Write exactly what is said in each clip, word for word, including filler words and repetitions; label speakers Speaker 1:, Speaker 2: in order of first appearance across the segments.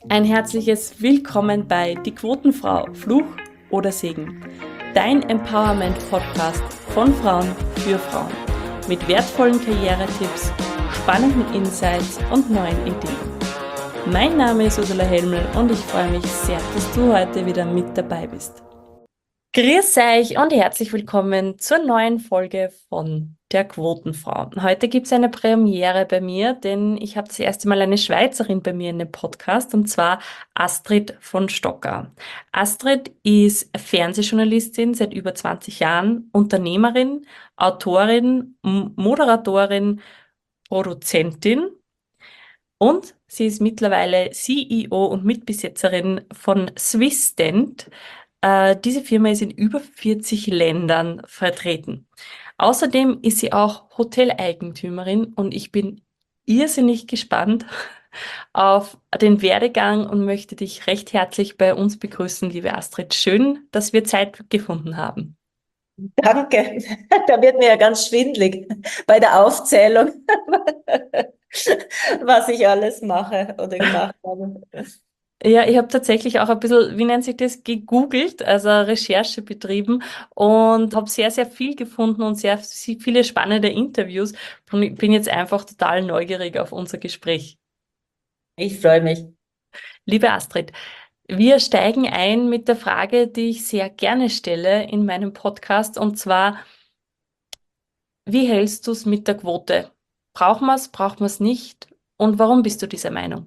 Speaker 1: Ein herzliches Willkommen bei Die Quotenfrau, Fluch oder Segen. Dein Empowerment-Podcast von Frauen für Frauen. Mit wertvollen Karrieretipps, spannenden Insights und neuen Ideen. Mein Name ist Ursula Helmel und ich freue mich sehr, dass du heute wieder mit dabei bist. Grüß euch und herzlich willkommen zur neuen Folge von der Quotenfrau. Heute gibt es eine Premiere bei mir, denn ich habe das erste Mal eine Schweizerin bei mir in dem Podcast, und zwar Astrid von Stocker. Astrid ist Fernsehjournalistin seit über zwanzig Jahren, Unternehmerin, Autorin, M- Moderatorin, Produzentin und sie ist mittlerweile C E O und Mitbesetzerin von Swissdent. Äh, diese Firma ist in über vierzig Ländern vertreten. Außerdem ist sie auch Hoteleigentümerin und ich bin irrsinnig gespannt auf den Werdegang und möchte dich recht herzlich bei uns begrüßen, liebe Astrid. Schön, dass wir Zeit gefunden haben.
Speaker 2: Danke. Da wird mir ja ganz schwindlig bei der Aufzählung, was ich alles mache oder gemacht habe.
Speaker 1: Ja, ich habe tatsächlich auch ein bisschen, wie nennt sich das, gegoogelt, also Recherche betrieben und habe sehr, sehr viel gefunden und sehr viele spannende Interviews. Und ich bin jetzt einfach total neugierig auf unser Gespräch.
Speaker 2: Ich freue mich.
Speaker 1: Liebe Astrid, wir steigen ein mit der Frage, die ich sehr gerne stelle in meinem Podcast, und zwar: Wie hältst du es mit der Quote? Braucht man es, braucht man es nicht? Und warum bist du dieser Meinung?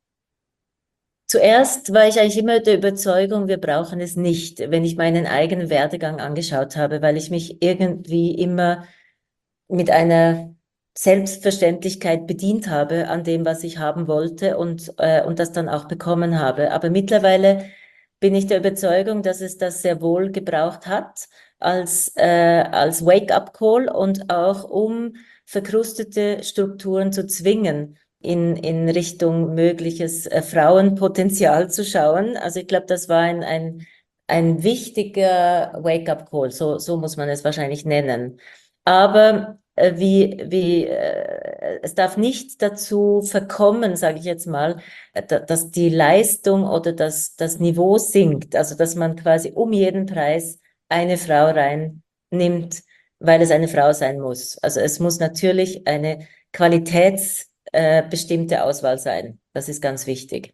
Speaker 2: Zuerst war ich eigentlich immer der Überzeugung, wir brauchen es nicht, wenn ich meinen eigenen Werdegang angeschaut habe, weil ich mich irgendwie immer mit einer Selbstverständlichkeit bedient habe an dem, was ich haben wollte und, äh, und das dann auch bekommen habe. Aber mittlerweile bin ich der Überzeugung, dass es das sehr wohl gebraucht hat als, äh, als Wake-up-Call und auch um verkrustete Strukturen zu zwingen, in, in Richtung mögliches äh, Frauenpotenzial zu schauen. Also ich glaube, das war ein, ein, ein wichtiger Wake-up-Call, so, so muss man es wahrscheinlich nennen. Aber äh, wie, wie, äh, es darf nicht dazu verkommen, sage ich jetzt mal, äh, da- dass die Leistung oder das, das Niveau sinkt. Also dass man quasi um jeden Preis eine Frau reinnimmt, weil es eine Frau sein muss. Also es muss natürlich eine qualitätsbestimmte äh, bestimmte Auswahl sein. Das ist ganz wichtig.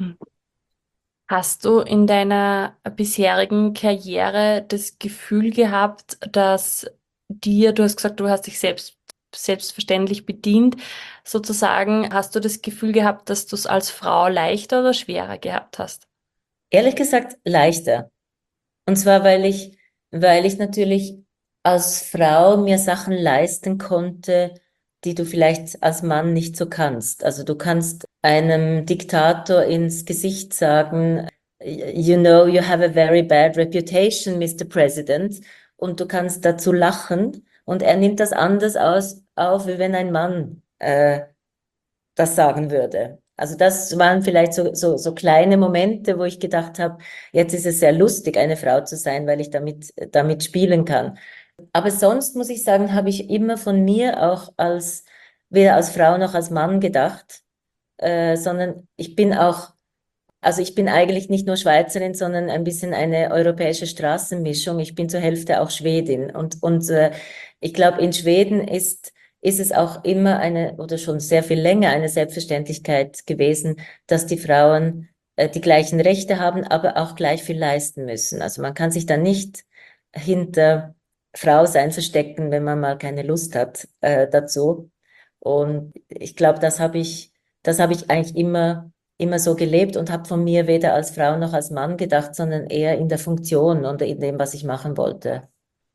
Speaker 1: Hast du in deiner bisherigen Karriere das Gefühl gehabt, dass dir, du hast gesagt, du hast dich selbst selbstverständlich bedient, sozusagen, hast du das Gefühl gehabt, dass du es als Frau leichter oder schwerer gehabt hast?
Speaker 2: Ehrlich gesagt, leichter. Und zwar, weil ich, weil ich natürlich als Frau mir Sachen leisten konnte, die du vielleicht als Mann nicht so kannst. Also du kannst einem Diktator ins Gesicht sagen, you know, you have a very bad reputation, Mister President. Und du kannst dazu lachen. Und er nimmt das anders aus, auf, wie wenn ein Mann äh, das sagen würde. Also das waren vielleicht so, so, so kleine Momente, wo ich gedacht habe, jetzt ist es sehr lustig, eine Frau zu sein, weil ich damit, damit spielen kann. Aber sonst muss ich sagen, habe ich immer von mir auch als, weder als Frau noch als Mann gedacht, äh, sondern ich bin auch, also ich bin eigentlich nicht nur Schweizerin, sondern ein bisschen eine europäische Straßenmischung. Ich bin zur Hälfte auch Schwedin. Und, und äh, ich glaube, in Schweden ist, ist es auch immer eine, oder schon sehr viel länger eine Selbstverständlichkeit gewesen, dass die Frauen äh, die gleichen Rechte haben, aber auch gleich viel leisten müssen. Also man kann sich da nicht hinter Frau sein verstecken, wenn man mal keine Lust hat äh, dazu. Und ich glaube, das habe ich, das habe ich eigentlich immer immer so gelebt und habe von mir weder als Frau noch als Mann gedacht, sondern eher in der Funktion und in dem, was ich machen wollte.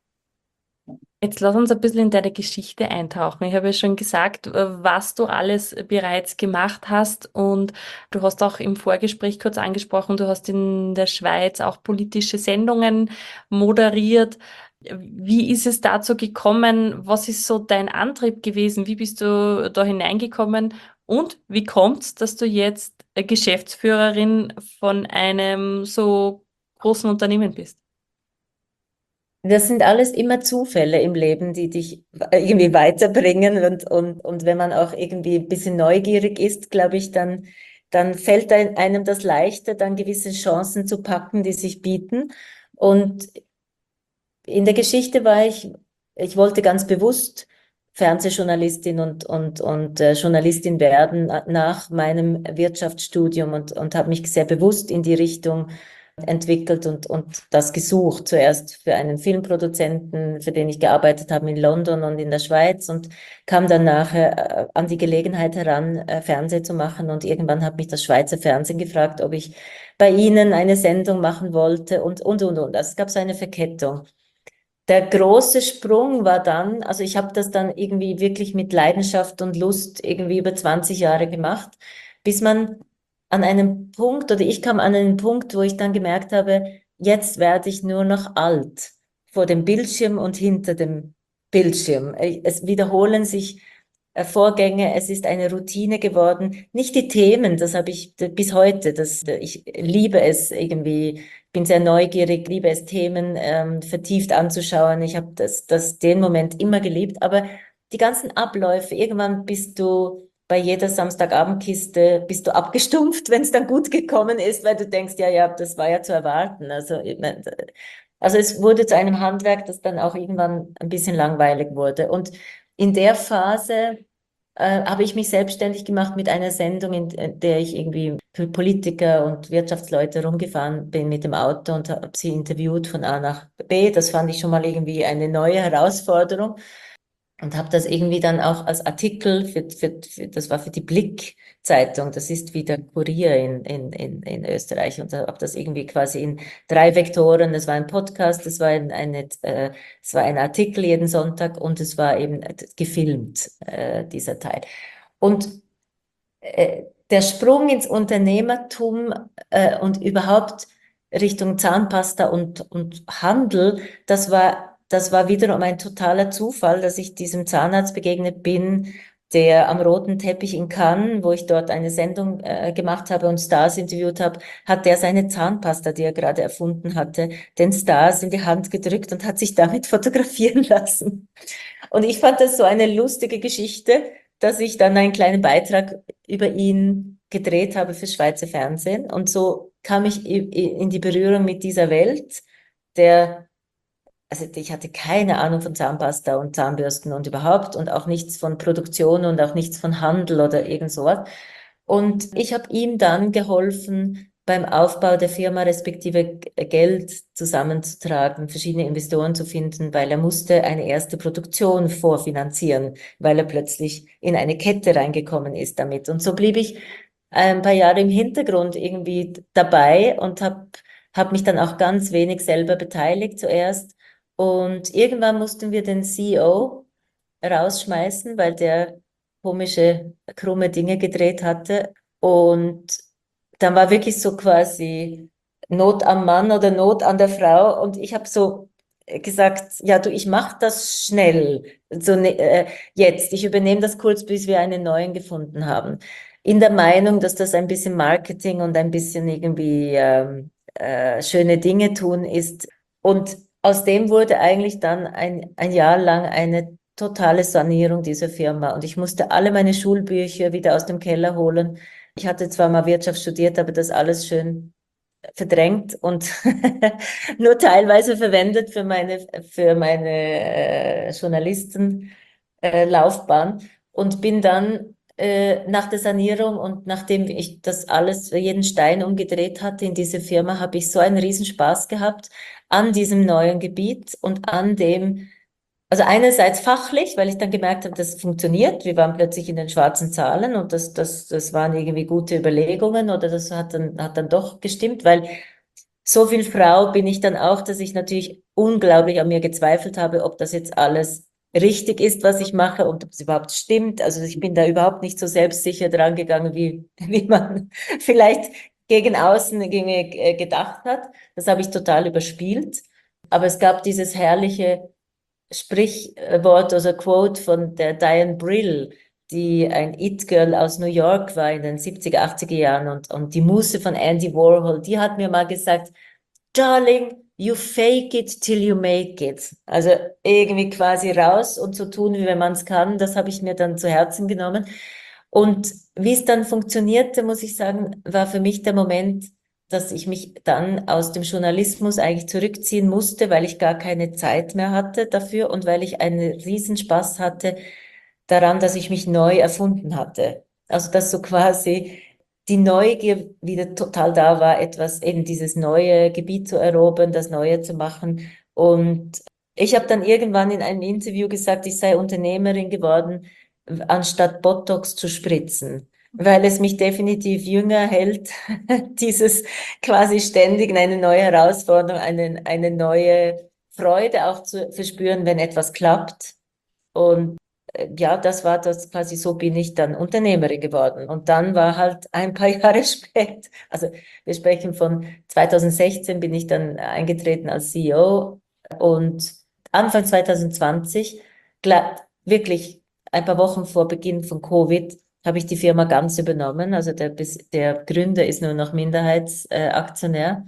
Speaker 1: Jetzt lass uns ein bisschen in deine Geschichte eintauchen. Ich habe ja schon gesagt, äh, was du alles bereits gemacht hast, und du hast auch im Vorgespräch kurz angesprochen, du hast in der Schweiz auch politische Sendungen moderiert. Wie ist es dazu gekommen? Was ist so dein Antrieb gewesen? Wie bist du da hineingekommen? Und wie kommt's, dass du jetzt äh, Geschäftsführerin von einem so großen Unternehmen bist?
Speaker 2: Das sind alles immer Zufälle im Leben, die dich irgendwie weiterbringen. Und, und, und wenn man auch irgendwie ein bisschen neugierig ist, glaube ich, dann dann fällt einem das leichter, dann gewisse Chancen zu packen, die sich bieten. Und in der Geschichte war ich, ich wollte ganz bewusst Fernsehjournalistin und, und, und äh, Journalistin werden nach meinem Wirtschaftsstudium und, und habe mich sehr bewusst in die Richtung entwickelt und, und das gesucht. Zuerst für einen Filmproduzenten, für den ich gearbeitet habe in London und in der Schweiz, und kam dann nachher äh, an die Gelegenheit heran, äh, Fernsehen zu machen. Und irgendwann hat mich das Schweizer Fernsehen gefragt, ob ich bei ihnen eine Sendung machen wollte und, und, und, und. Also es gab so eine Verkettung. Der große Sprung war dann, also ich habe das dann irgendwie wirklich mit Leidenschaft und Lust irgendwie über zwanzig Jahre gemacht, bis man an einem Punkt, oder ich kam an einen Punkt, wo ich dann gemerkt habe, jetzt werde ich nur noch alt vor dem Bildschirm und hinter dem Bildschirm. Es wiederholen sich äh, Vorgänge, es ist eine Routine geworden. Nicht die Themen, das habe ich bis heute, das, ich liebe es irgendwie, bin sehr neugierig, liebe es, Themen ähm, vertieft anzuschauen. Ich habe das, das, den Moment immer geliebt, aber die ganzen Abläufe, irgendwann bist du bei jeder Samstagabendkiste, bist du abgestumpft, wenn es dann gut gekommen ist, weil du denkst, ja, ja, das war ja zu erwarten. Also, ich mein, also es wurde zu einem Handwerk, das dann auch irgendwann ein bisschen langweilig wurde. Und in der Phase äh, habe ich mich selbstständig gemacht mit einer Sendung, in, in der ich irgendwie für Politiker und Wirtschaftsleute rumgefahren bin mit dem Auto und habe sie interviewt von A nach B. Das fand ich schon mal irgendwie eine neue Herausforderung und habe das irgendwie dann auch als Artikel für, für, für das war für die Blick-Zeitung, das ist wie der Kurier in, in, in, in Österreich, und habe das irgendwie quasi in drei Vektoren, das war ein Podcast, das war ein, eine, äh, es war ein Artikel jeden Sonntag und es war eben gefilmt, äh, dieser Teil. Und äh, der Sprung ins Unternehmertum äh, und überhaupt Richtung Zahnpasta und, und Handel, das war das war wiederum ein totaler Zufall, dass ich diesem Zahnarzt begegnet bin, der am roten Teppich in Cannes, wo ich dort eine Sendung äh, gemacht habe und Stars interviewt habe, hat der seine Zahnpasta, die er gerade erfunden hatte, den Stars in die Hand gedrückt und hat sich damit fotografieren lassen. Und ich fand das so eine lustige Geschichte, dass ich dann einen kleinen Beitrag über ihn gedreht habe für Schweizer Fernsehen. Und so kam ich in die Berührung mit dieser Welt, der Also ich hatte keine Ahnung von Zahnpasta und Zahnbürsten und überhaupt und auch nichts von Produktion und auch nichts von Handel oder irgend sowas. Und ich habe ihm dann geholfen, beim Aufbau der Firma respektive Geld zusammenzutragen, verschiedene Investoren zu finden, weil er musste eine erste Produktion vorfinanzieren, weil er plötzlich in eine Kette reingekommen ist damit. Und so blieb ich ein paar Jahre im Hintergrund irgendwie dabei und habe hab mich dann auch ganz wenig selber beteiligt zuerst. Und irgendwann mussten wir den C E O rausschmeißen, weil der komische, krumme Dinge gedreht hatte. Und dann war wirklich so quasi Not am Mann oder Not an der Frau. Und ich habe so gesagt, ja du, ich mache das schnell. So, ne, äh, jetzt, ich übernehme das kurz, bis wir einen neuen gefunden haben. In der Meinung, dass das ein bisschen Marketing und ein bisschen irgendwie ähm, äh, schöne Dinge tun ist. Und aus dem wurde eigentlich dann ein, ein Jahr lang eine totale Sanierung dieser Firma. Und ich musste alle meine Schulbücher wieder aus dem Keller holen. Ich hatte zwar mal Wirtschaft studiert, aber das alles schön verdrängt und nur teilweise verwendet für meine, für meine äh, Journalistenlaufbahn äh, Laufbahn. Und bin dann äh, nach der Sanierung und nachdem ich das alles, jeden Stein umgedreht hatte in diese Firma, habe ich so einen Riesenspaß gehabt an diesem neuen Gebiet und an dem, also einerseits fachlich, weil ich dann gemerkt habe, das funktioniert. Wir waren plötzlich in den schwarzen Zahlen und das, das, das waren irgendwie gute Überlegungen oder das hat dann, hat dann doch gestimmt, weil so viel Frau bin ich dann auch, dass ich natürlich unglaublich an mir gezweifelt habe, ob das jetzt alles richtig ist, was ich mache und ob es überhaupt stimmt. Also ich bin da überhaupt nicht so selbstsicher dran gegangen, wie, wie man vielleicht gegen außen irgendwie gedacht hat. Das habe ich total überspielt. Aber es gab dieses herrliche Sprichwort oder Quote von der Diane Brill, die ein It-Girl aus New York war in den siebziger, achtziger Jahren und, und die Muse von Andy Warhol, die hat mir mal gesagt, Darling, you fake it till you make it. Also irgendwie quasi raus und so tun, wie wenn man es kann. Das habe ich mir dann zu Herzen genommen. Und wie es dann funktionierte, muss ich sagen, war für mich der Moment, dass ich mich dann aus dem Journalismus eigentlich zurückziehen musste, weil ich gar keine Zeit mehr hatte dafür und weil ich einen Riesenspaß hatte daran, dass ich mich neu erfunden hatte. Also dass so quasi die Neugier wieder total da war, etwas, eben dieses neue Gebiet zu erobern, das Neue zu machen. Und ich habe dann irgendwann in einem Interview gesagt, ich sei Unternehmerin geworden, anstatt Botox zu spritzen, weil es mich definitiv jünger hält, dieses quasi ständig eine neue Herausforderung, eine, eine neue Freude auch zu verspüren, wenn etwas klappt. Und äh, ja, das war das quasi, so bin ich dann Unternehmerin geworden. Und dann war halt ein paar Jahre später, also wir sprechen von zweitausendsechzehn, bin ich dann eingetreten als C E O und Anfang zwanzig zwanzig, gla- wirklich ein paar Wochen vor Beginn von Covid, habe ich die Firma ganz übernommen. Also der, Bes- der Gründer ist nur noch Minderheitsaktionär. Äh, Aktionär.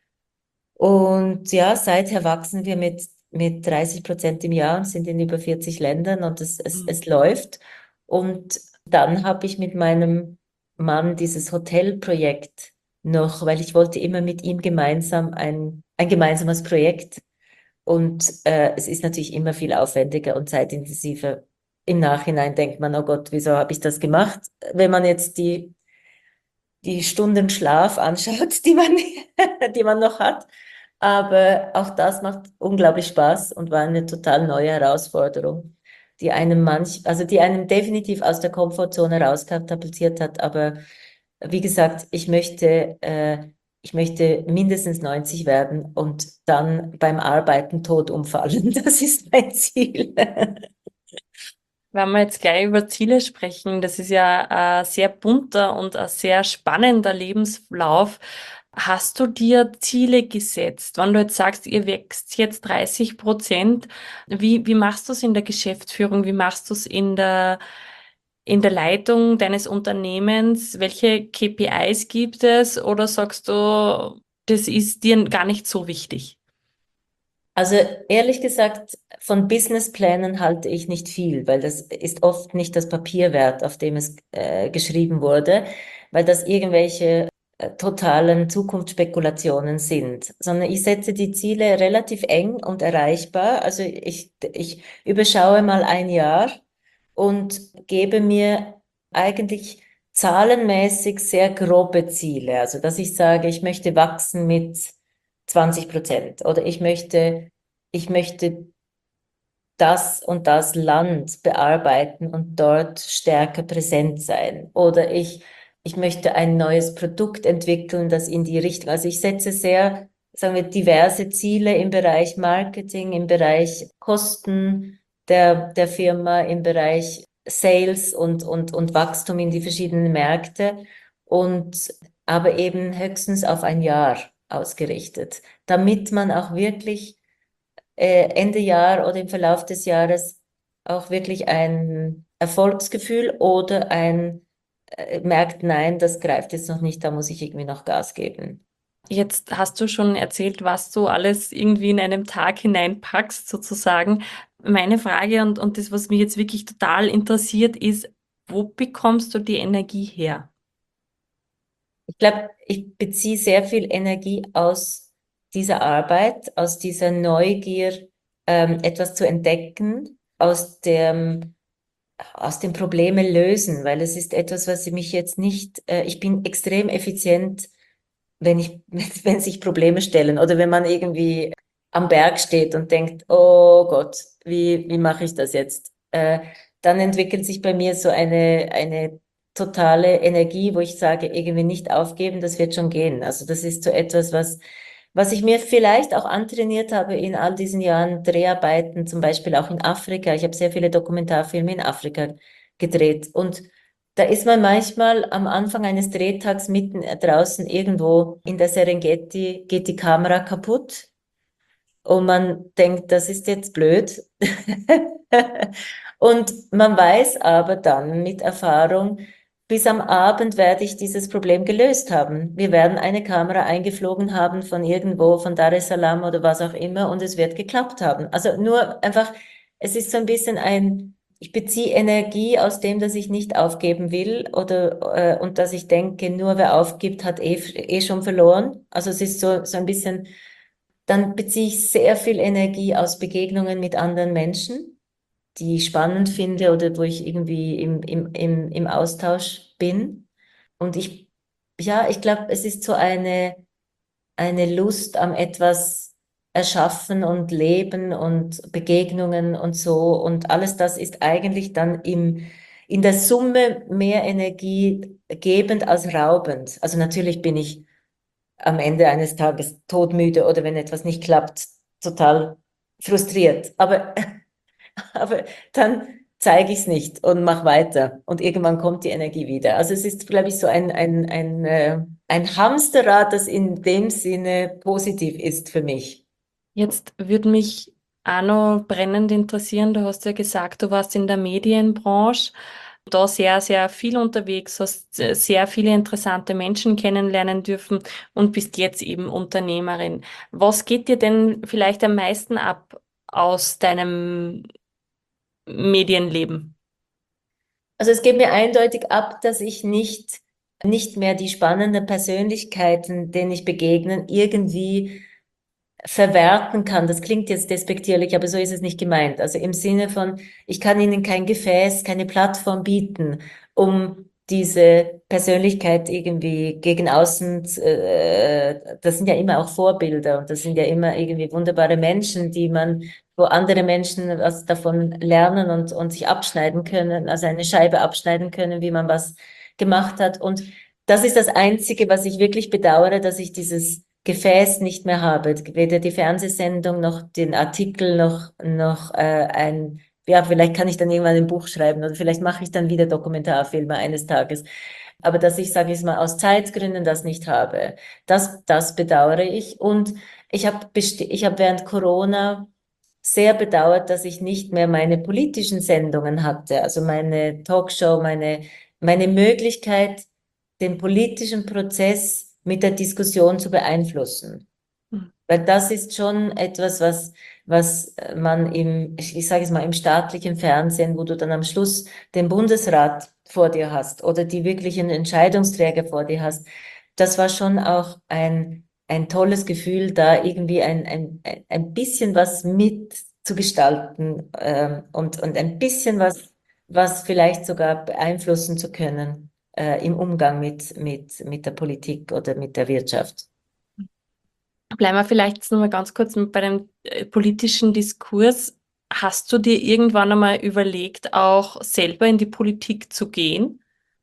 Speaker 2: Und ja, seither wachsen wir mit, mit dreißig Prozent im Jahr und sind in über vierzig Ländern und es, es,
Speaker 1: Mhm.
Speaker 2: es läuft. Und dann habe ich mit meinem Mann dieses Hotelprojekt noch, weil ich wollte immer mit ihm gemeinsam ein, ein gemeinsames Projekt. Und äh, es ist natürlich immer viel aufwendiger und zeitintensiver. Im Nachhinein denkt man, oh Gott, wieso habe ich das gemacht? Wenn man jetzt die, die Stunden Schlaf anschaut, die man, die man noch hat. Aber auch das macht unglaublich Spaß und war eine total neue Herausforderung, die einem manch, also die einem definitiv aus der Komfortzone rauskatapultiert hat. Aber wie gesagt, ich möchte, äh, ich möchte mindestens neunzig werden und dann beim Arbeiten tot umfallen. Das ist mein Ziel.
Speaker 1: Wenn wir jetzt gleich über Ziele sprechen, das ist ja ein sehr bunter und ein sehr spannender Lebenslauf. Hast du dir Ziele gesetzt? Wenn du jetzt sagst, ihr wächst jetzt dreißig Prozent, wie, wie machst du es in der Geschäftsführung? Wie machst du es in der, in der Leitung deines Unternehmens? Welche K P Is gibt es? Oder sagst du, das ist dir gar nicht so wichtig?
Speaker 2: Also ehrlich gesagt, von Businessplänen halte ich nicht viel, weil das ist oft nicht das Papier wert, auf dem es äh, geschrieben wurde, weil das irgendwelche äh, totalen Zukunftsspekulationen sind, sondern ich setze die Ziele relativ eng und erreichbar. Also ich, ich überschaue mal ein Jahr und gebe mir eigentlich zahlenmäßig sehr grobe Ziele. Also dass ich sage, ich möchte wachsen mit zwanzig Prozent oder ich möchte, ich möchte das und das Land bearbeiten und dort stärker präsent sein. Oder ich, ich möchte ein neues Produkt entwickeln, das in die Richtung, also ich setze sehr, sagen wir, diverse Ziele im Bereich Marketing, im Bereich Kosten der, der Firma, im Bereich Sales und, und, und Wachstum in die verschiedenen Märkte und aber eben höchstens auf ein Jahr ausgerichtet, damit man auch wirklich äh, Ende Jahr oder im Verlauf des Jahres auch wirklich ein Erfolgsgefühl oder ein äh, merkt, nein, das greift jetzt noch nicht, da muss ich irgendwie noch Gas geben.
Speaker 1: Jetzt hast du schon erzählt, was du alles irgendwie in einem Tag hineinpackst, sozusagen. Meine Frage und, und das, was mich jetzt wirklich total interessiert, ist, wo bekommst du die Energie her?
Speaker 2: Ich glaube, ich beziehe sehr viel Energie aus dieser Arbeit, aus dieser Neugier, ähm, etwas zu entdecken, aus dem, aus dem Probleme lösen, weil es ist etwas, was mich jetzt nicht, äh, ich bin extrem effizient, wenn ich, wenn sich Probleme stellen oder wenn man irgendwie am Berg steht und denkt, oh Gott, wie, wie mache ich das jetzt? Äh, dann entwickelt sich bei mir so eine, eine totale Energie, wo ich sage, irgendwie nicht aufgeben, das wird schon gehen. Also das ist so etwas, was, was ich mir vielleicht auch antrainiert habe in all diesen Jahren Dreharbeiten, zum Beispiel auch in Afrika. Ich habe sehr viele Dokumentarfilme in Afrika gedreht und da ist man manchmal am Anfang eines Drehtags mitten draußen irgendwo in der Serengeti, geht die Kamera kaputt und man denkt, das ist jetzt blöd. Und man weiß aber dann mit Erfahrung, bis am Abend werde ich dieses Problem gelöst haben. Wir werden eine Kamera eingeflogen haben von irgendwo, von Dar es Salaam oder was auch immer und es wird geklappt haben. Also nur einfach, es ist so ein bisschen ein ich beziehe Energie aus dem, dass ich nicht aufgeben will oder äh, und dass ich denke, nur wer aufgibt, hat eh, eh schon verloren. Also es ist so, so ein bisschen, dann beziehe ich sehr viel Energie aus Begegnungen mit anderen Menschen, die ich spannend finde oder wo ich irgendwie im, im, im, im Austausch bin. Und ich, ja, ich glaube, es ist so eine eine Lust am etwas erschaffen und leben und Begegnungen und so. Und alles das ist eigentlich dann im, in der Summe mehr Energie gebend als raubend. Also natürlich bin ich am Ende eines Tages todmüde oder wenn etwas nicht klappt, total frustriert. Aber aber dann zeige ich es nicht und mach weiter. Und irgendwann kommt die Energie wieder. Also es ist, glaube ich, so ein, ein, ein, äh, ein Hamsterrad, das in dem Sinne positiv ist für mich.
Speaker 1: Jetzt würde mich auch noch brennend interessieren, du hast ja gesagt, du warst in der Medienbranche, da sehr, sehr viel unterwegs, hast äh, sehr viele interessante Menschen kennenlernen dürfen und bist jetzt eben Unternehmerin. Was geht dir denn vielleicht am meisten ab aus deinem Medienleben?
Speaker 2: Also es geht mir eindeutig ab, dass ich nicht, nicht mehr die spannenden Persönlichkeiten, denen ich begegne, irgendwie verwerten kann. Das klingt jetzt despektierlich, aber so ist es nicht gemeint. Also im Sinne von, ich kann ihnen kein Gefäß, keine Plattform bieten, um diese Persönlichkeit irgendwie gegen außen, äh, das sind ja immer auch Vorbilder und das sind ja immer irgendwie wunderbare Menschen, die man, wo andere Menschen was davon lernen und, und sich abschneiden können, also eine Scheibe abschneiden können, wie man was gemacht hat. Und das ist das Einzige, was ich wirklich bedauere, dass ich dieses Gefäß nicht mehr habe, weder die Fernsehsendung noch den Artikel noch noch äh, ein, ja, vielleicht kann ich dann irgendwann ein Buch schreiben oder vielleicht mache ich dann wieder Dokumentarfilme eines Tages. Aber dass ich, sage ich mal, aus Zeitgründen das nicht habe, das das bedauere ich. Und ich habe ich habe während Corona sehr bedauert, dass ich nicht mehr meine politischen Sendungen hatte, also meine Talkshow, meine meine Möglichkeit, den politischen Prozess mit der Diskussion zu beeinflussen.
Speaker 1: Hm.
Speaker 2: Weil das ist schon etwas, was, was man im, ich sage es mal, im staatlichen Fernsehen, wo du dann am Schluss den Bundesrat vor dir hast oder die wirklichen Entscheidungsträger vor dir hast, das war schon auch ein, ein tolles Gefühl, da irgendwie ein, ein, ein bisschen was mitzugestalten ähm, und, und ein bisschen was, was vielleicht sogar beeinflussen zu können äh, im Umgang mit, mit, mit der Politik oder mit der Wirtschaft.
Speaker 1: Bleiben wir vielleicht jetzt noch mal ganz kurz bei dem äh, politischen Diskurs. Hast du dir irgendwann einmal überlegt, auch selber in die Politik zu gehen?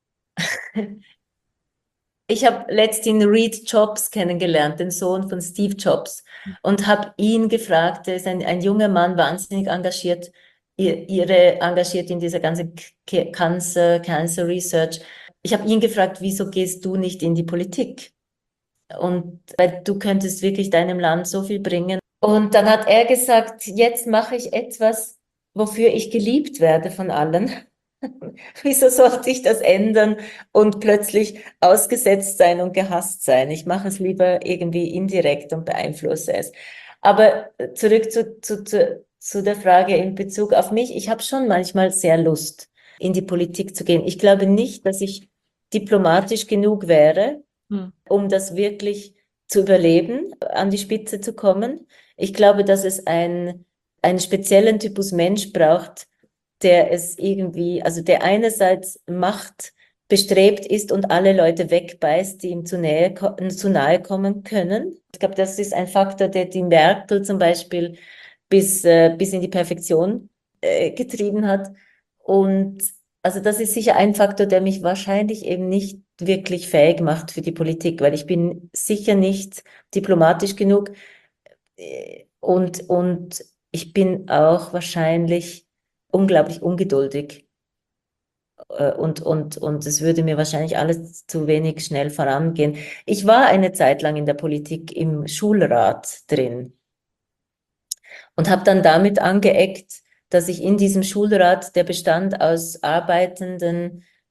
Speaker 2: Ich habe letztens Reed Jobs kennengelernt, den Sohn von Steve Jobs, und habe ihn gefragt, er ist ein, ein junger Mann, wahnsinnig engagiert, ihr- ihre engagiert in dieser ganzen K- Cancer, Cancer Research. Ich habe ihn gefragt, wieso gehst du nicht in die Politik? Und weil du könntest wirklich deinem Land so viel bringen. Und dann hat er gesagt, jetzt mache ich etwas, wofür ich geliebt werde von allen. Wieso sollte ich das ändern und plötzlich ausgesetzt sein und gehasst sein? Ich mache es lieber irgendwie indirekt und beeinflusse es. Aber zurück zu, zu, zu, zu der Frage in Bezug auf mich. Ich habe schon manchmal sehr Lust, in die Politik zu gehen. Ich glaube nicht, dass ich diplomatisch genug wäre,
Speaker 1: Hm.
Speaker 2: um das wirklich zu überleben, an die Spitze zu kommen. Ich glaube, dass es ein, einen speziellen Typus Mensch braucht, der es irgendwie, also der einerseits Macht bestrebt ist und alle Leute wegbeißt, die ihm zu, nähe, zu nahe kommen können. Ich glaube, das ist ein Faktor, der die Merkel zum Beispiel bis, äh, bis in die Perfektion äh, getrieben hat. Und also das ist sicher ein Faktor, der mich wahrscheinlich eben nicht wirklich fähig macht für die Politik, weil ich bin sicher nicht diplomatisch genug äh, und, und ich bin auch wahrscheinlich unglaublich ungeduldig. Äh, Und, und, und es würde mir wahrscheinlich alles zu wenig schnell vorangehen. Ich war eine Zeit lang in der Politik im Schulrat drin und habe dann damit angeeckt, dass ich in diesem Schulrat, der bestand aus Arbeitenden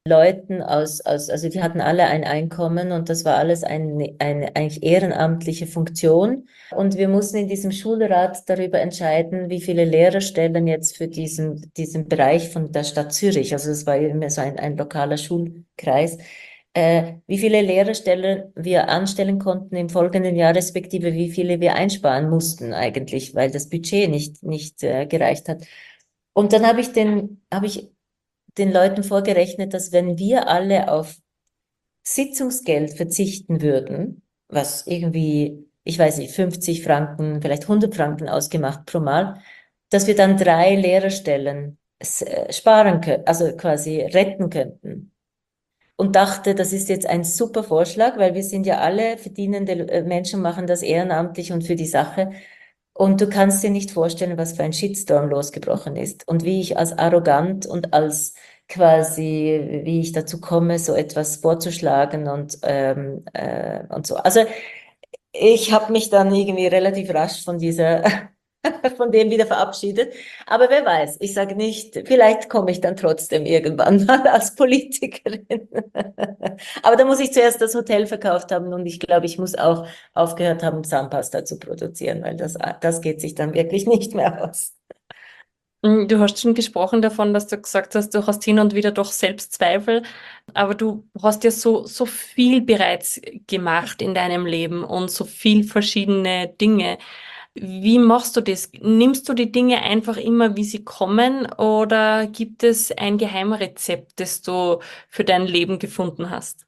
Speaker 2: Leuten aus, aus, also die hatten alle ein Einkommen und das war alles eine, eine eigentlich ehrenamtliche Funktion. Und wir mussten in diesem Schulrat darüber entscheiden, wie viele Lehrerstellen jetzt für diesen, diesen Bereich von der Stadt Zürich, also es war immer so ein, ein lokaler Schulkreis, äh, wie viele Lehrerstellen wir anstellen konnten im folgenden Jahr, respektive wie viele wir einsparen mussten eigentlich, weil das Budget nicht, nicht äh, gereicht hat. Und dann habe ich den, habe ich den Leuten vorgerechnet, dass wenn wir alle auf Sitzungsgeld verzichten würden, was irgendwie, ich weiß nicht, fünfzig Franken, vielleicht hundert Franken ausgemacht pro Mal, dass wir dann drei Lehrerstellen äh, sparen können, also quasi retten könnten. Und dachte, das ist jetzt ein super Vorschlag, weil wir sind ja alle verdienende äh, Menschen, machen das ehrenamtlich und für die Sache. Und du kannst dir nicht vorstellen, was für ein Shitstorm losgebrochen ist und wie ich als arrogant und als quasi, wie ich dazu komme, so etwas vorzuschlagen und, ähm, äh, und so. Also ich habe mich dann irgendwie relativ rasch von dieser, von dem wieder verabschiedet. Aber wer weiß, ich sage nicht, vielleicht komme ich dann trotzdem irgendwann mal als Politikerin. Aber da muss ich zuerst das Hotel verkauft haben und ich glaube, ich muss auch aufgehört haben, Zahnpasta zu produzieren, weil das, das geht sich dann wirklich nicht mehr aus.
Speaker 1: Mm, Du hast schon gesprochen davon, dass du gesagt hast, du hast hin und wieder doch Selbstzweifel, aber du hast ja so, so viel bereits gemacht in deinem Leben und so viel verschiedene Dinge. Wie machst du das? Nimmst du die Dinge einfach immer, wie sie kommen, oder gibt es ein Geheimrezept, das du für dein Leben gefunden hast?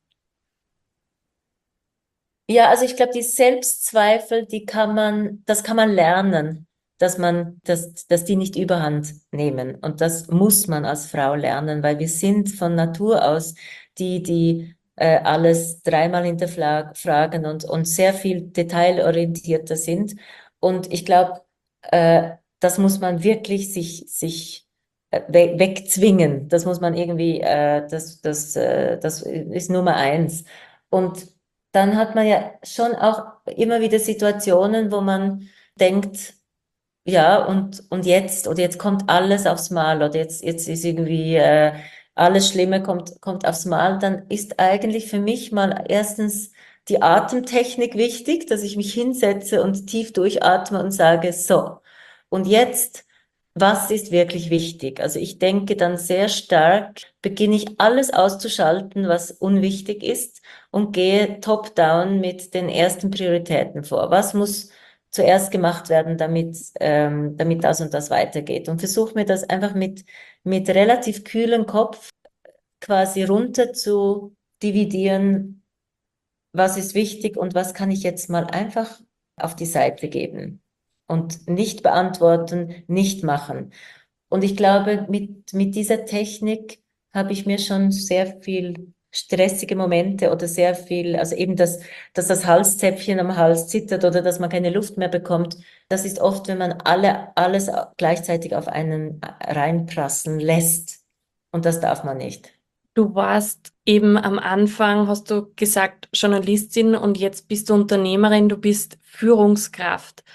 Speaker 2: Ja, also ich glaube, die Selbstzweifel, die kann man, das kann man lernen, dass man, dass, dass die nicht überhand nehmen. Und das muss man als Frau lernen, weil wir sind von Natur aus die, die äh, alles dreimal hinterfragen und, und sehr viel detailorientierter sind. Und ich glaube, äh, das muss man wirklich sich, sich äh, we wegzwingen. Das muss man irgendwie, äh, das, das, äh, das ist Nummer eins. Und dann hat man ja schon auch immer wieder Situationen, wo man denkt, ja, und, und jetzt, oder jetzt kommt alles aufs Mal, oder jetzt, jetzt ist irgendwie äh, alles Schlimme kommt, kommt aufs Mal, dann ist eigentlich für mich mal erstens die Atemtechnik wichtig, dass ich mich hinsetze und tief durchatme und sage, so, und jetzt, was ist wirklich wichtig? Also ich denke dann sehr stark, beginne ich alles auszuschalten, was unwichtig ist und gehe top-down mit den ersten Prioritäten vor. Was muss zuerst gemacht werden, damit, ähm, damit das und das weitergeht. Und versuche mir das einfach mit, mit relativ kühlem Kopf quasi runter zu dividieren, was ist wichtig und was kann ich jetzt mal einfach auf die Seite geben und nicht beantworten, nicht machen. Und ich glaube, mit, mit dieser Technik habe ich mir schon sehr viel stressige Momente oder sehr viel, also eben das, dass das Halszäpfchen am Hals zittert oder dass man keine Luft mehr bekommt. Das ist oft, wenn man alle, alles gleichzeitig auf einen reinprasseln lässt. Und das darf man nicht.
Speaker 1: Du warst eben am Anfang, hast du gesagt, Journalistin und jetzt bist du Unternehmerin, du bist Führungskraft.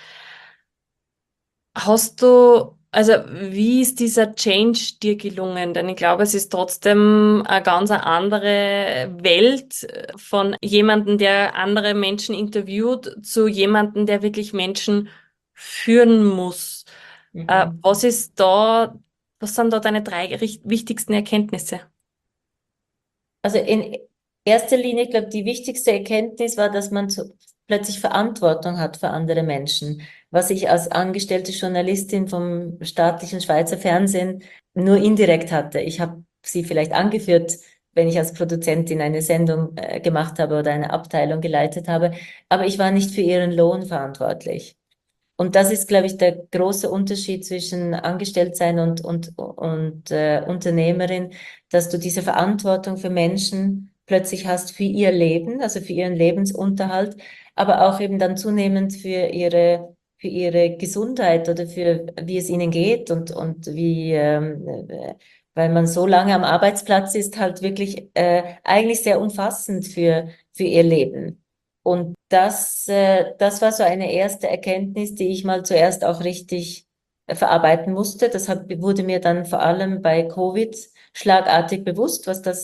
Speaker 1: Hast du, also wie ist dieser Change dir gelungen? Denn ich glaube, es ist trotzdem eine ganz andere Welt von jemandem, der andere Menschen interviewt, zu jemandem, der wirklich Menschen führen muss. Äh,
Speaker 2: Mhm.
Speaker 1: was ist da, was sind da deine drei richt- wichtigsten Erkenntnisse?
Speaker 2: Also in erster Linie, ich glaube, die wichtigste Erkenntnis war, dass man so plötzlich Verantwortung hat für andere Menschen. Was ich als angestellte Journalistin vom staatlichen Schweizer Fernsehen nur indirekt hatte. Ich habe sie vielleicht angeführt, wenn ich als Produzentin eine Sendung äh, gemacht habe oder eine Abteilung geleitet habe, aber ich war nicht für ihren Lohn verantwortlich. Und das ist, glaube ich, der große Unterschied zwischen Angestelltsein und, und, und äh, Unternehmerin, dass du diese Verantwortung für Menschen plötzlich hast für ihr Leben, also für ihren Lebensunterhalt, aber auch eben dann zunehmend für ihre, für ihre Gesundheit oder für wie es ihnen geht und, und wie, ähm, äh, weil man so lange am Arbeitsplatz ist, halt wirklich äh, eigentlich sehr umfassend für, für ihr Leben. Und das, äh, das war so eine erste Erkenntnis, die ich mal zuerst auch richtig äh, verarbeiten musste. Das hab, wurde mir dann vor allem bei Covid schlagartig bewusst, was das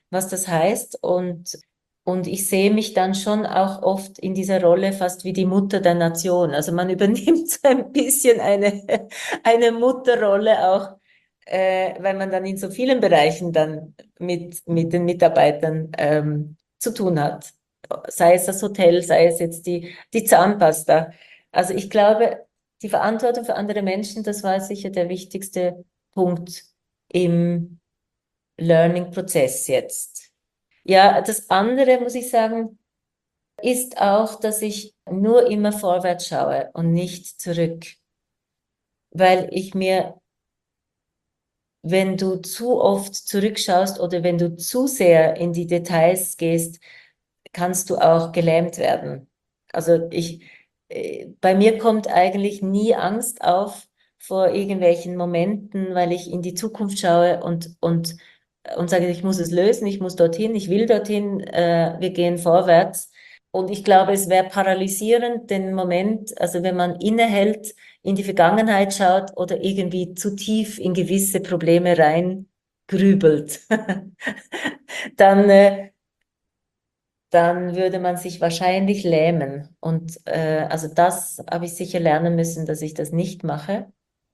Speaker 2: was das heißt. Und, und ich sehe mich dann schon auch oft in dieser Rolle fast wie die Mutter der Nation. Also man übernimmt so ein bisschen eine, eine Mutterrolle auch, äh, weil man dann in so vielen Bereichen dann mit, mit den Mitarbeitern ähm, zu tun hat. Sei es das Hotel, sei es jetzt die, die Zahnpasta. Also ich glaube, die Verantwortung für andere Menschen, das war sicher der wichtigste Punkt im Learning-Prozess jetzt. Ja, das andere, muss ich sagen, ist auch, dass ich nur immer vorwärts schaue und nicht zurück, weil ich mir, wenn du zu oft zurückschaust oder wenn du zu sehr in die Details gehst, kannst du auch gelähmt werden. Also ich, äh, bei mir kommt eigentlich nie Angst auf vor irgendwelchen Momenten, weil ich in die Zukunft schaue und, und, und sage, ich muss es lösen, ich muss dorthin, ich will dorthin, äh, wir gehen vorwärts. Und ich glaube, es wäre paralysierend, den Moment, also wenn man innehält, in die Vergangenheit schaut oder irgendwie zu tief in gewisse Probleme rein grübelt, dann, äh, dann würde man sich wahrscheinlich lähmen. Und äh, also das habe ich sicher lernen müssen, dass ich das nicht mache.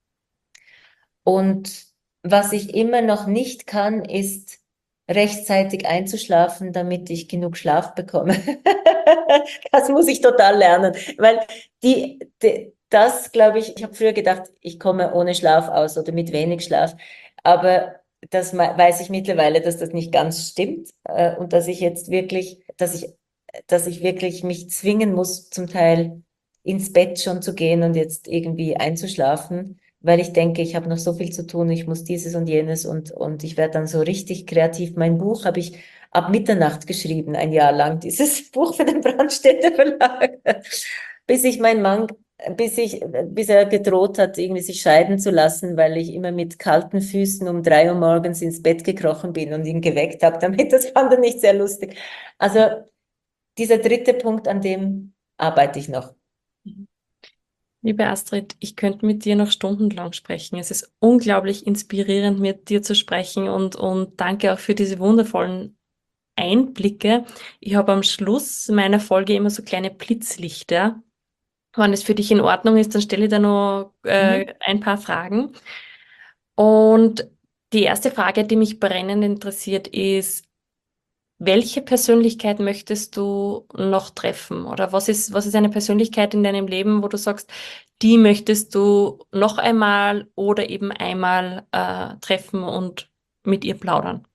Speaker 2: Und was ich immer noch nicht kann, ist rechtzeitig einzuschlafen, damit ich genug Schlaf bekomme. Das muss ich total lernen, weil die, die das, glaube ich, ich habe früher gedacht, ich komme ohne Schlaf aus oder mit wenig Schlaf, aber das me- weiß ich mittlerweile, dass das nicht ganz stimmt, äh, und dass ich jetzt wirklich, dass ich, dass ich wirklich mich zwingen muss, zum Teil ins Bett schon zu gehen und jetzt irgendwie einzuschlafen, weil ich denke, ich habe noch so viel zu tun, ich muss dieses und jenes und, und ich werde dann so richtig kreativ. Mein Buch habe ich ab Mitternacht geschrieben, ein Jahr lang, dieses Buch für den Brandstätter Verlag, bis ich mein Mann, bis ich, bis er gedroht hat, irgendwie sich scheiden zu lassen, weil ich immer mit kalten Füßen um drei Uhr morgens ins Bett gekrochen bin und ihn geweckt habe, damit, das fand er nicht sehr lustig. Also dieser dritte Punkt, an dem arbeite ich noch.
Speaker 1: Liebe Astrid, ich könnte mit dir noch stundenlang sprechen. Es ist unglaublich inspirierend, mit dir zu sprechen und, und danke auch für diese wundervollen Einblicke. Ich habe am Schluss meiner Folge immer so kleine Blitzlichter. Wenn es für dich in Ordnung ist, dann stelle ich da noch äh,
Speaker 2: Mhm.
Speaker 1: ein paar Fragen. Und die erste Frage, die mich brennend interessiert, ist, welche Persönlichkeit möchtest du noch treffen? Oder was ist, was ist eine Persönlichkeit in deinem Leben, wo du sagst, die möchtest du noch einmal oder eben einmal äh, treffen und mit ihr plaudern?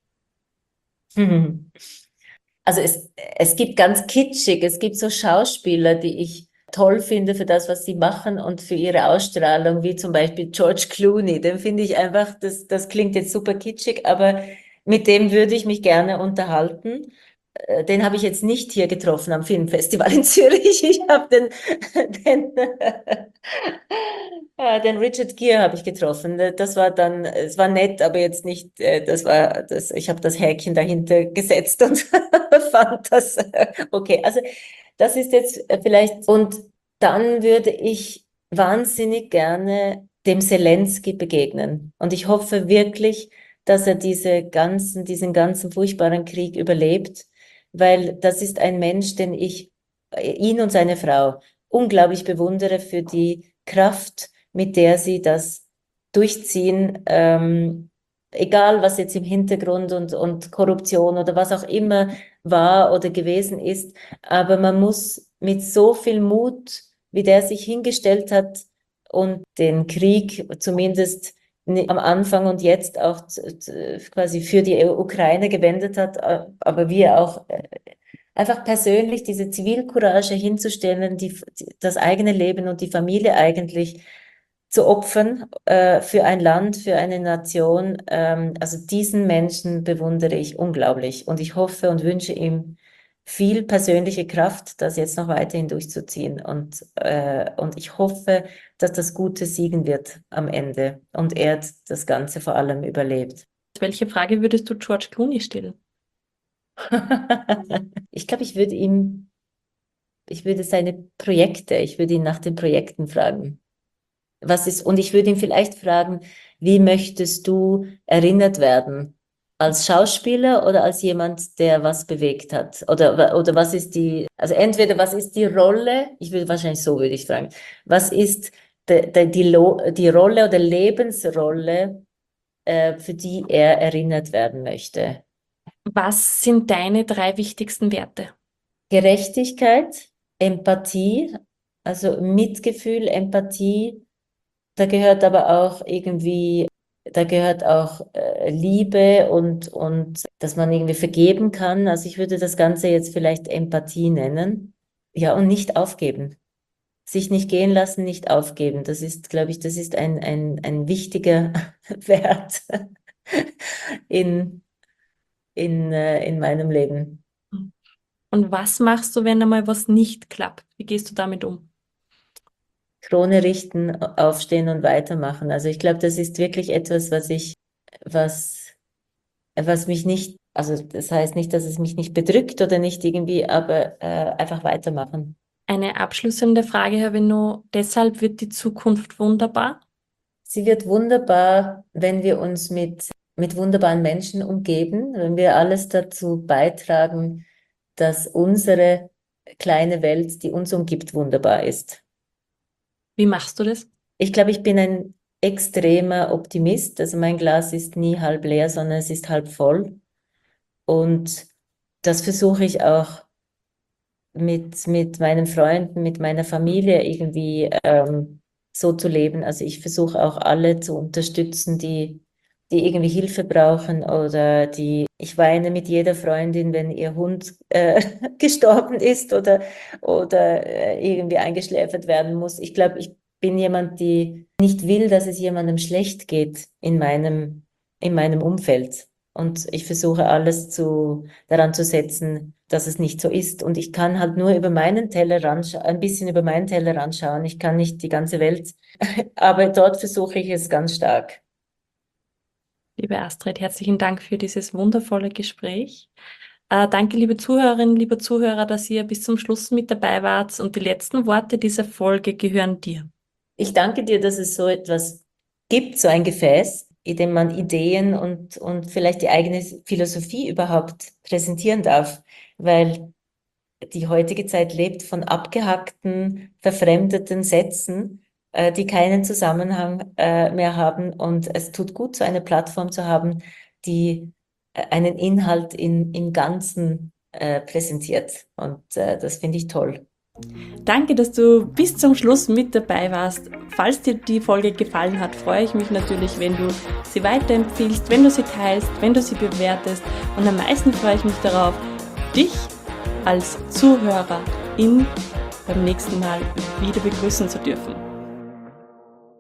Speaker 2: Mhm. Also es, es gibt ganz kitschig, es gibt so Schauspieler, die ich toll finde für das, was sie machen und für ihre Ausstrahlung, wie zum Beispiel George Clooney. Den finde ich einfach, das, das klingt jetzt super kitschig, aber mit dem würde ich mich gerne unterhalten. Äh, Den habe ich jetzt nicht hier getroffen am Filmfestival in Zürich. Ich habe den, den, ja, den Richard Gere habe ich getroffen. Das war dann, es war nett, aber jetzt nicht, äh, das war, das, ich habe das Häkchen dahinter gesetzt und fand das äh, okay. Also das ist jetzt äh, vielleicht, und dann würde ich wahnsinnig gerne dem Zelensky begegnen. Und ich hoffe wirklich, dass er diese ganzen, diesen ganzen furchtbaren Krieg überlebt, weil das ist ein Mensch, den ich, äh, ihn und seine Frau, unglaublich bewundere für die Kraft, mit der sie das durchziehen, ähm, egal was jetzt im Hintergrund und, und Korruption oder was auch immer war oder gewesen ist, aber man muss mit so viel Mut, wie der sich hingestellt hat und den Krieg zumindest ni- am Anfang und jetzt auch z- z- quasi für die Ukraine gewendet hat, äh, aber wie er auch äh, einfach persönlich diese Zivilcourage hinzustellen, die, die, das eigene Leben und die Familie eigentlich zu opfern äh, für ein Land, für eine Nation. Ähm, also diesen Menschen bewundere ich unglaublich und ich hoffe und wünsche ihm viel persönliche Kraft, das jetzt noch weiterhin durchzuziehen. Und, äh, und ich hoffe, dass das Gute siegen wird am Ende und er das Ganze vor allem überlebt.
Speaker 1: Welche Frage würdest du George Clooney stellen?
Speaker 2: Ich glaube, ich würde ihm, ich würde seine Projekte, ich würde ihn nach den Projekten fragen. Was ist, und ich würde ihn vielleicht fragen, wie möchtest du erinnert werden? Als Schauspieler oder als jemand, der was bewegt hat? Oder, oder was ist die, also entweder was ist die Rolle, ich würde wahrscheinlich so würde ich fragen, was ist de, de, die, Lo, die Rolle oder Lebensrolle, äh, für die er erinnert werden möchte?
Speaker 1: Was sind deine drei wichtigsten Werte?
Speaker 2: Gerechtigkeit, Empathie, also Mitgefühl, Empathie, da gehört aber auch irgendwie, da gehört auch äh, Liebe und, und dass man irgendwie vergeben kann. Also ich würde das Ganze jetzt vielleicht Empathie nennen. Ja, und nicht aufgeben. Sich nicht gehen lassen, nicht aufgeben. Das ist, glaube ich, das ist ein, ein, ein wichtiger Wert in, in, äh, in meinem Leben.
Speaker 1: Und was machst du, wenn einmal was nicht klappt? Wie gehst du damit um?
Speaker 2: Krone richten, aufstehen und weitermachen. Also ich glaube, das ist wirklich etwas, was ich, was, was mich nicht, also das heißt nicht, dass es mich nicht bedrückt oder nicht irgendwie, aber äh, einfach weitermachen.
Speaker 1: Eine abschließende Frage, Herr Venot. Deshalb wird die Zukunft wunderbar.
Speaker 2: Sie wird wunderbar, wenn wir uns mit, mit wunderbaren Menschen umgeben, wenn wir alles dazu beitragen, dass unsere kleine Welt, die uns umgibt, wunderbar ist.
Speaker 1: Wie machst du das?
Speaker 2: Ich glaube, ich bin ein extremer Optimist. Also mein Glas ist nie halb leer, sondern es ist halb voll. Und das versuche ich auch mit, mit meinen Freunden, mit meiner Familie irgendwie ähm, so zu leben. Also ich versuche auch alle zu unterstützen, die, die irgendwie Hilfe brauchen oder die, ich weine mit jeder Freundin, wenn ihr Hund äh, gestorben ist oder, oder äh, irgendwie eingeschläfert werden muss. Ich glaube, ich bin jemand, die nicht will, dass es jemandem schlecht geht in meinem, in meinem Umfeld. Und ich versuche alles zu, daran zu setzen, dass es nicht so ist. Und ich kann halt nur über meinen Tellerrand, ein bisschen über meinen Tellerrand schauen. Ich kann nicht die ganze Welt, aber dort versuche ich es ganz stark.
Speaker 1: Liebe Astrid, herzlichen Dank für dieses wundervolle Gespräch. Äh, danke, liebe Zuhörerinnen, liebe Zuhörer, dass ihr bis zum Schluss mit dabei wart. Und die letzten Worte dieser Folge gehören dir.
Speaker 2: Ich danke dir, dass es so etwas gibt, so ein Gefäß, in dem man Ideen und, und vielleicht die eigene Philosophie überhaupt präsentieren darf, weil die heutige Zeit lebt von abgehackten, verfremdeten Sätzen, äh, die keinen Zusammenhang äh, mehr haben. Und es tut gut, so eine Plattform zu haben, die äh, einen Inhalt in, im Ganzen äh, präsentiert. Und äh, das finde ich toll.
Speaker 1: Danke, dass du bis zum Schluss mit dabei warst. Falls dir die Folge gefallen hat, freue ich mich natürlich, wenn du sie weiterempfiehlst, wenn du sie teilst, wenn du sie bewertest. Und am meisten freue ich mich darauf, dich als Zuhörerin beim nächsten Mal wieder begrüßen zu dürfen.